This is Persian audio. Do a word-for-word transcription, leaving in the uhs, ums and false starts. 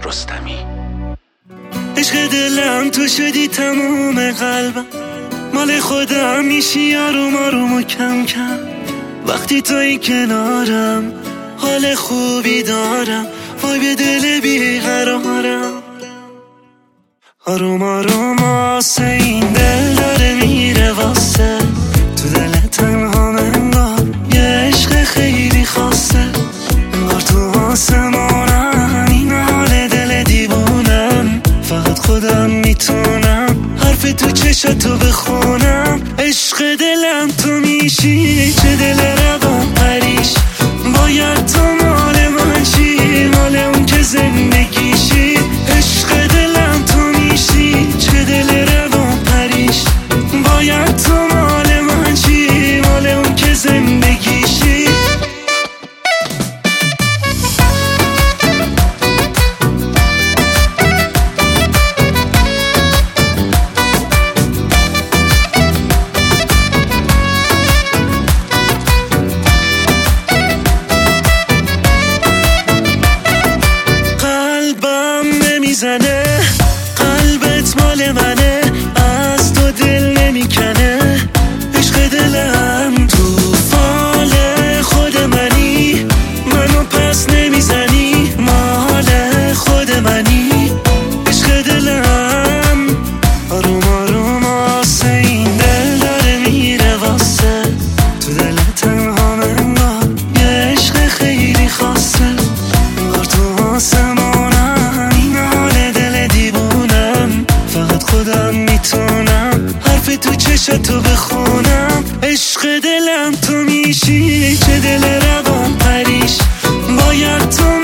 رستمی. عشق دلم تو شدی تموم قلبم، مال خودم میشی آروم آروم و کم کم. وقتی توی کنارم حال خوبی دارم، وای به دل بیقرارم. آروم آروم آسه این دل داره میره واسه، تو دل تنها انگار یه عشق خیلی خاصه. انگار تو آسمانم این حال دل دیوونم، فقط خودم میتونم حرف تو چشاتو بخونم. عشق دلم تو میشی، چه دل روان پریش، باید تو مال من شی، مال اون که زندگیشی. عشق دلم تو میشی، چه دل روان پریش، باید تو مال من شی، مال اون که زندگیشی. نمیزنه قلبت مال منه، از تو دل نمیکنه. عشق دلم تو فال خود منی، منو پس نمیزنی، مال خود منی. عشق دلم آروم آروم آسه این دل داره میره واسه، تو دل تنها انگار یه عشق خیلی خاصه. انگار تو آسمانم این حال دل دیوونم، فقط خودم میتونم حرف تو چشاتو بخونم. عشق دلم تو میشی، چه دل روان پریش، باید تو